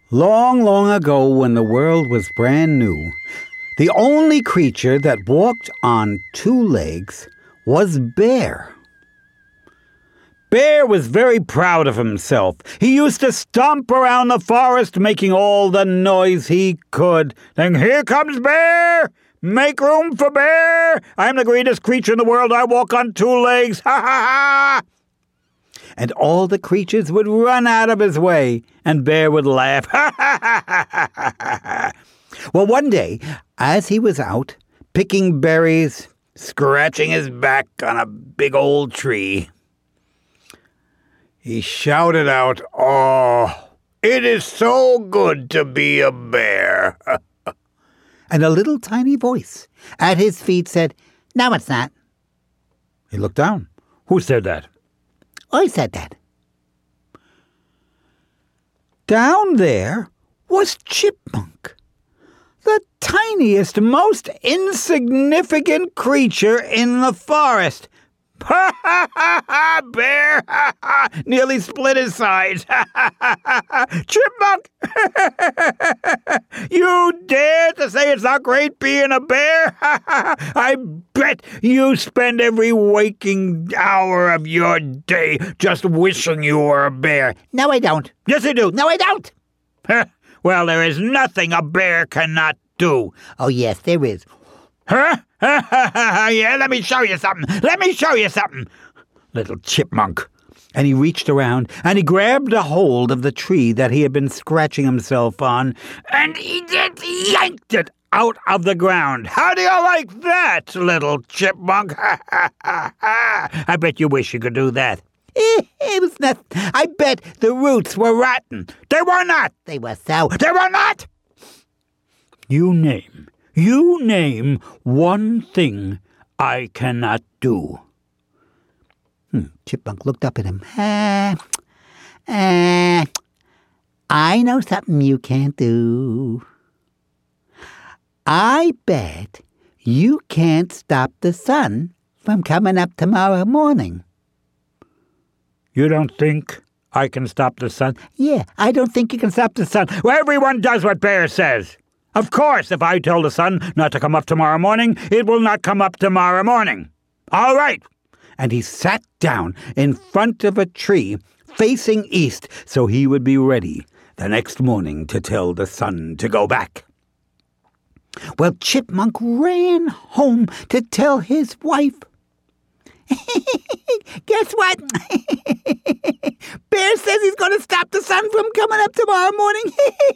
Long, long ago, when the world was brand new, the only creature that walked on two legs was Bear. Bear was very proud of himself. He used to stomp around the forest, making all the noise he could. Then, "Here comes Bear! Make room for Bear! I'm the greatest creature in the world. I walk on two legs. Ha, ha, ha!" And all the creatures would run out of his way, and Bear would laugh. Ha, ha, ha, ha, ha, ha. Well, one day, as he was out picking berries, scratching his back on a big old tree, he shouted out, "Oh, it is so good to be a bear." And a little tiny voice at his feet said, "No, it's not." He looked down. Who said that? I said that. Down there was Chipmunk, the tiniest, most insignificant creature in the forest. "Ha, ha, ha, ha, Bear! Ha, ha, nearly split his sides. Ha, ha, ha, ha. Chipmunk! You dare to say it's not great being a bear? Ha, ha, ha. I bet you spend every waking hour of your day just wishing you were a bear." "No, I don't." "Yes, I do." "No, I don't." "Well, there is nothing a bear cannot do." "Oh, yes, there is." "Huh? Yeah, let me show you something. Let me show you something." Little Chipmunk. And he reached around and he grabbed a hold of the tree that he had been scratching himself on, and he just yanked it out of the ground. "How do you like that, little Chipmunk?" "I bet you wish you could do that." It was nothing. I bet the roots were rotten." "They were not." "They were so." "They were not." You name one thing I cannot do." Chipmunk looked up at him. I know something you can't do. I bet you can't stop the sun from coming up tomorrow morning." "You don't think I can stop the sun?" "Yeah, I don't think you can stop the sun." "Well, everyone does what Bear says. Of course, if I tell the sun not to come up tomorrow morning, it will not come up tomorrow morning. All right." And he sat down in front of a tree facing east so he would be ready the next morning to tell the sun to go back. Well, Chipmunk ran home to tell his wife. "Guess what? Bear says he's going to stop the sun from coming up tomorrow morning."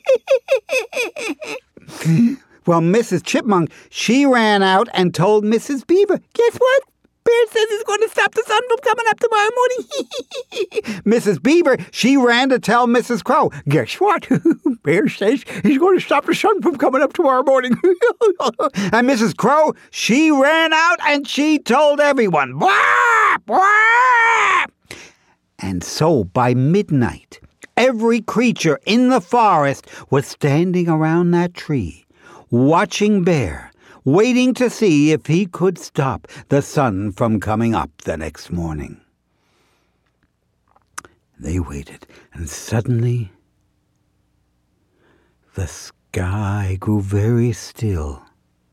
Well, Mrs. Chipmunk, she ran out and told Mrs. Beaver, "Guess what? Bear says he's going to stop the sun from coming up tomorrow morning." Mrs. Beaver, she ran to tell Mrs. Crow, "Guess what? Bear says he's going to stop the sun from coming up tomorrow morning." And Mrs. Crow, she ran out and she told everyone, "Whap! Whap!" And so by midnight, every creature in the forest was standing around that tree, watching Bear, waiting to see if he could stop the sun from coming up the next morning. They waited, and suddenly the sky grew very still.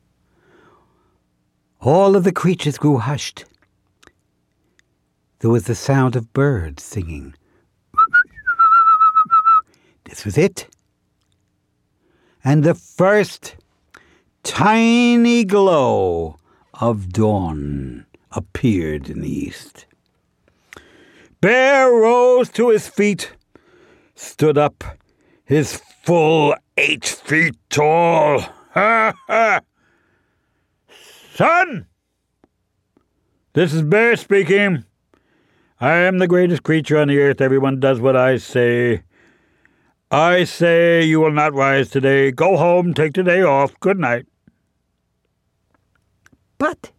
All of the creatures grew hushed. There was the sound of birds singing. This was it. And the first tiny glow of dawn appeared in the east. Bear rose to his feet, stood up, his full 8 feet tall. "Ha, ha! Sun! This is Bear speaking. I am the greatest creature on the earth. Everyone does what I say. I say you will not rise today. Go home, take the day off. Good night." But,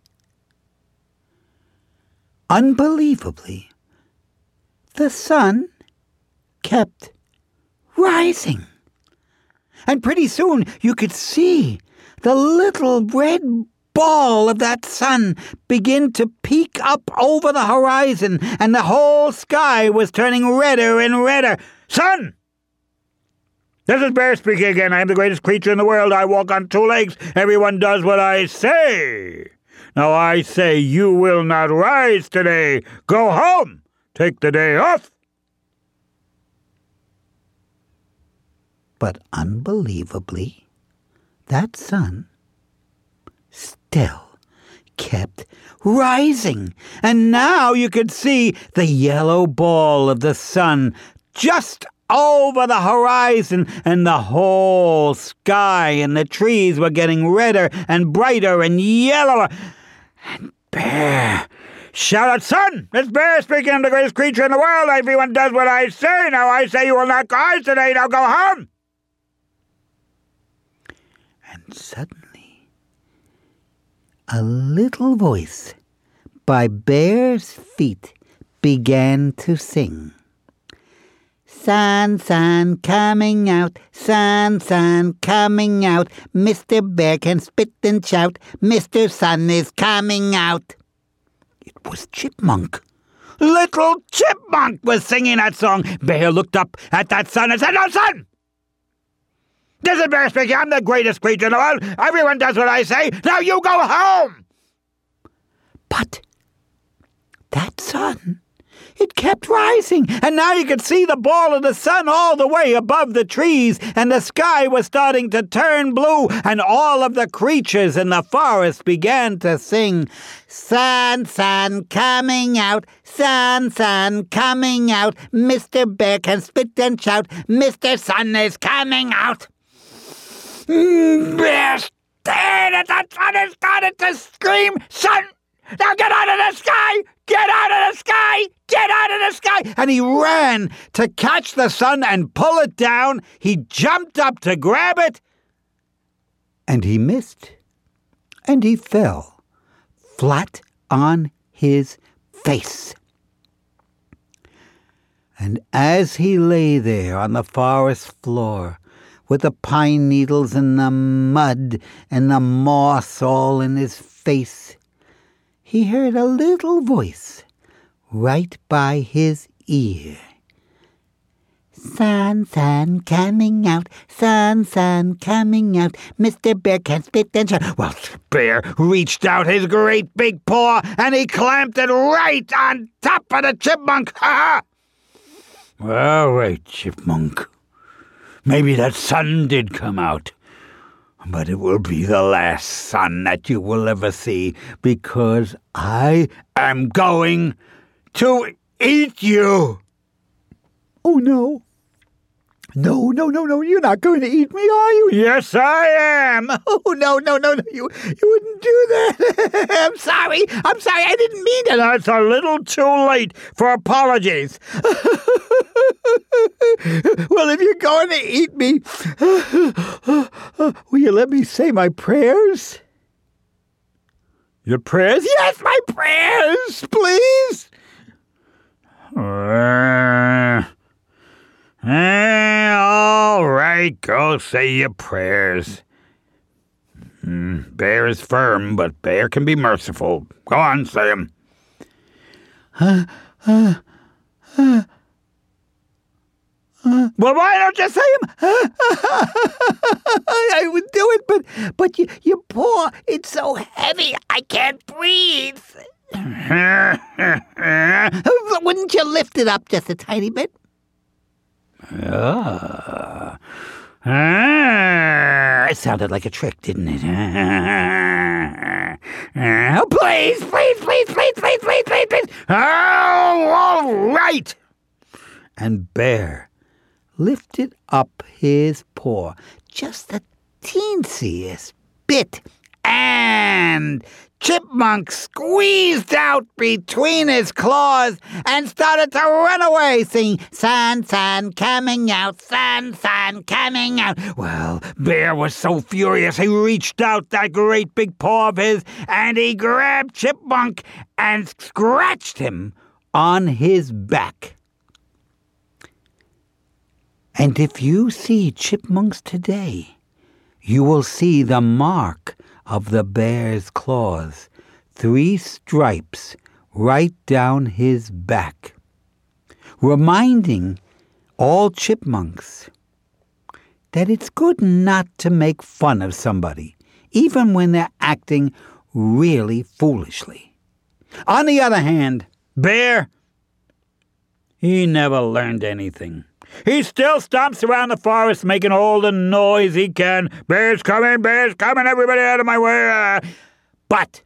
unbelievably, the sun kept rising. And pretty soon you could see the little red ball of that sun begin to peek up over the horizon, and the whole sky was turning redder and redder. "Sun! This is Bear speaking again. I am the greatest creature in the world. I walk on 2 legs. Everyone does what I say. Now I say you will not rise today. Go home. Take the day off. But unbelievably, that sun still kept rising, and now you could see the yellow ball of the sun just over the horizon, and the whole sky and the trees were getting redder and brighter and yellower. And Bear shout out, "Sun, it's Bear speaking. I'm the greatest creature in the world. Everyone does what I say. Now I say you will not rise today. Now go home." And suddenly, a little voice by Bear's feet began to sing. "Sun, sun, coming out, sun, sun, coming out. Mr. Bear can spit and shout, Mr. Sun is coming out." It was Chipmunk. Little Chipmunk was singing that song. Bear looked up at that sun and said, "No, Sun! This is Bear speaking. I'm the greatest creature in the world. Everyone does what I say. Now you go home." But that sun, it kept rising, and now you could see the ball of the sun all the way above the trees, and the sky was starting to turn blue, and all of the creatures in the forest began to sing, "Sun, sun, coming out, sun, sun, coming out. Mr. Bear can spit and shout, Mr. Sun is coming out." Bear stared at the sun and started to scream, "Sun, now get out of the sky! Get out of the sky! Get out of the sky!" And he ran to catch the sun and pull it down. He jumped up to grab it, and he missed, and he fell flat on his face. And as he lay there on the forest floor, with the pine needles and the mud and the moss all in his face, he heard a little voice right by his ear. "Sun, sun, coming out, sun, sun, coming out. Mr. Bear can spit and shout." Well, Bear reached out his great big paw, and he clamped it right on top of the Chipmunk. Ha! "All right, Chipmunk. Maybe that sun did come out, but it will be the last sun that you will ever see, because I am going to eat you." "Oh, no. No, you're not going to eat me, are you?" "Yes, I am." "Oh, no, you wouldn't do that." I'm sorry, I didn't mean it." "It's a little too late for apologies." "Well, if you're going to eat me, will you let me say my prayers?" "Your prayers?" "Yes, my prayers, please." All right, go say your prayers. Bear is firm, but Bear can be merciful. Go on, say them. Well, why don't you say them? I would do it, but your paw, it's so heavy, I can't breathe. Wouldn't you lift it up just a tiny bit? It sounded like a trick, didn't it? Oh, please. Oh, all right. And Bear lifted up his paw just the teensiest bit, and Chipmunk squeezed out between his claws and started to run away, singing, "Sun, sun, coming out, sun, sun, coming out." Well, Bear was so furious, he reached out that great big paw of his, and he grabbed Chipmunk and scratched him on his back. And if you see chipmunks today, you will see the mark of the bear's claws, 3 stripes right down his back, reminding all chipmunks, that it's good not to make fun of somebody, even when they're acting really foolishly. On the other hand, Bear, he never learned anything. He still stomps around the forest making all the noise he can. Bear's coming, everybody out of my way. But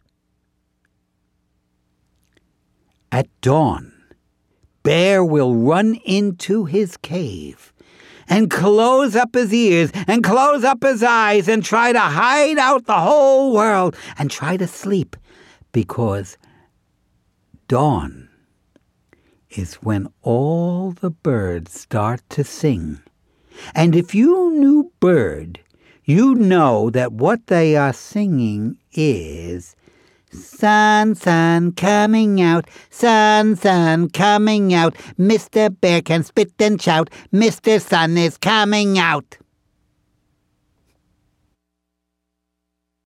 at dawn, Bear will run into his cave and close up his ears and close up his eyes and try to hide out the whole world and try to sleep, because dawn is when all the birds start to sing. And if you knew bird, you'd know that what they are singing is, sun, sun coming out, sun, sun coming out, Mr. Bear can spit and shout, Mr. Sun is coming out.